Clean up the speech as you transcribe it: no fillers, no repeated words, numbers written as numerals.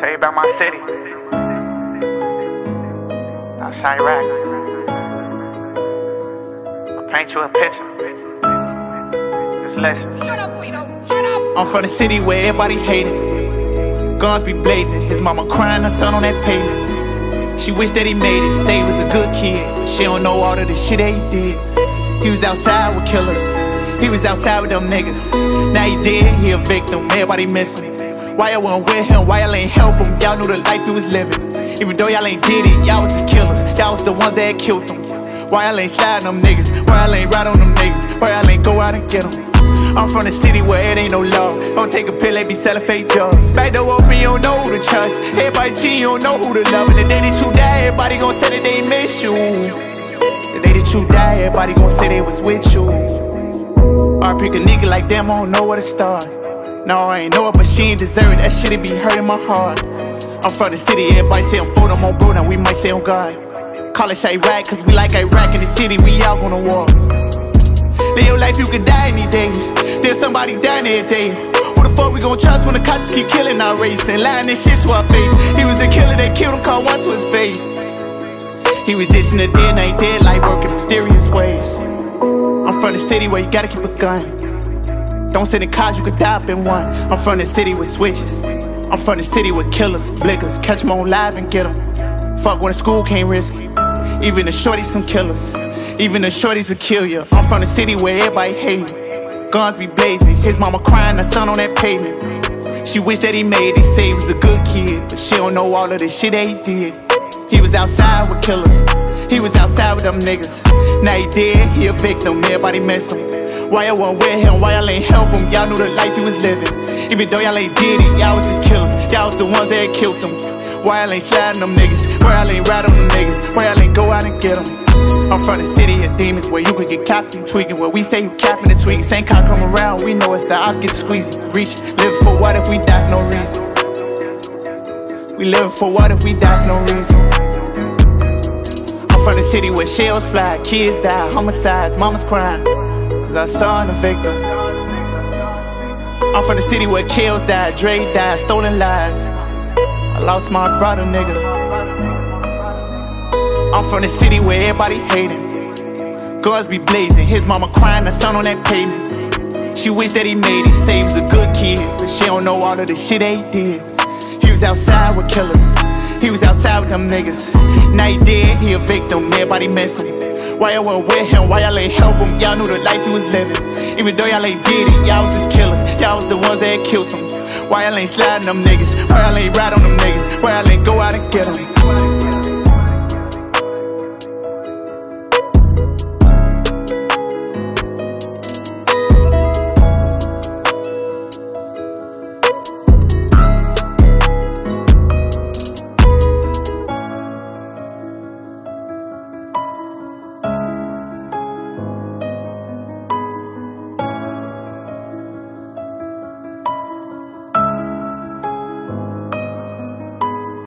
Tell you about my city. Outside Iraq. I'll paint you a picture. Just listen. Shut up, Lito. Shut up. I'm from the city where everybody hated. Guns be blazing, his mama crying her son on that pavement. She wished that he made it, say he was a good kid, but she don't know all of the shit that he did. He was outside with killers, he was outside with them niggas. Now he dead, he a victim, everybody miss him. Why y'all wasn't with him, why y'all ain't help him? Y'all knew the life he was living. Even though y'all ain't did it, y'all was his killers. Y'all was the ones that killed him. Why y'all ain't sliding them niggas? Why y'all ain't ride on them niggas? Why y'all ain't go out and get them? I'm from the city where it ain't no love. Don't take a pill, they be selling fake drugs. Back door open, you don't know who to trust. Everybody cheat, you don't know who to love. And the day that you die, everybody gon' say that they miss you. The day that you die, everybody gon' say they was with you. I pick a nigga like them, I don't know where to start. No, I ain't know it, but she ain't deserve it. That shit, it be hurting my heart. I'm from the city, everybody say I'm for them on bro, now we might say on God. Call it Iraq, cause we like Iraq in the city, we all gonna war. Live your life, you could die any day. There's somebody dying every day. Who the fuck we gon' trust when the cops keep killing our race and lying this shit to our face? He was a killer, they killed him, called one to his face. He was dishing the dead, now he dead, like working mysterious ways. I'm from the city where you gotta keep a gun. Don't sit in cars, you could die up in one. I'm from the city with switches. I'm from the city with killers, blickers. Catch them on live and get them. Fuck when the school can't risk it. Even the shorties some killers. Even the shorties will kill you. I'm from the city where everybody hate me. Guns be blazing, his mama crying, her son on that pavement. She wished that he made it, say he was a good kid, but she don't know all of the shit that he did. He was outside with killers, he was outside with them niggas. Now he dead, he a victim, everybody miss him. Why y'all wasn't with him, why y'all ain't help him? Y'all knew the life he was living. Even though y'all ain't did it, y'all was his killers. Y'all was the ones that killed him. Why y'all ain't sliding them niggas? Why y'all ain't ride on them niggas? Why y'all ain't go out and get them? I'm from the city of demons where you could get capped and tweaking. Where we say you capping and tweaking. Same cop come around, we know it's the op, get squeezing. Reach, live for what if we die for no reason? We live for what if we die for no reason? I'm from the city where shells fly, kids die, homicides, mamas crying, cause our son a victim. I'm from the city where kills died, Dre died, stolen lives. I lost my brother, nigga. I'm from the city where everybody hating. Guns be blazing, his mama crying, her son on that pavement. She wished that he made it, say he was a good kid, but she don't know all of the shit that he did. He was outside with killers, he was outside with them niggas. Now he dead, he a victim, everybody miss him. Why y'all wasn't with him, why y'all ain't help him? Y'all knew the life he was living. Even though y'all ain't did it, y'all was his killers. Y'all was the ones that killed him. Why y'all ain't sliding them niggas? Why y'all ain't ride on them niggas? Why y'all ain't go out and get them?